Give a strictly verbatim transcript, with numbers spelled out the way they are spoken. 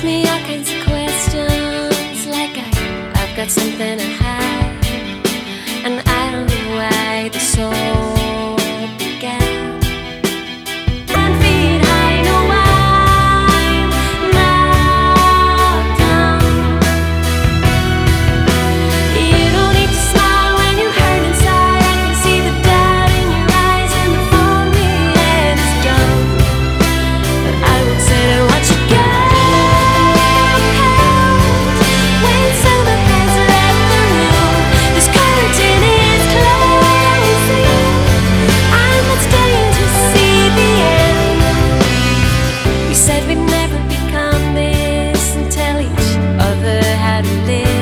ask me all kinds of questions, like I, I've got something to hide, and I don't know why the soul began. Ten feet high, no, I'm not done. You don't need to smile when you hurt inside. I can see the doubt in your eyes, and before we end is done. But I won't sit and watch you go. When summer has left the room, this curtain is closing. I'm not staying to see the end. We said we'd never become this and tell each other how to live.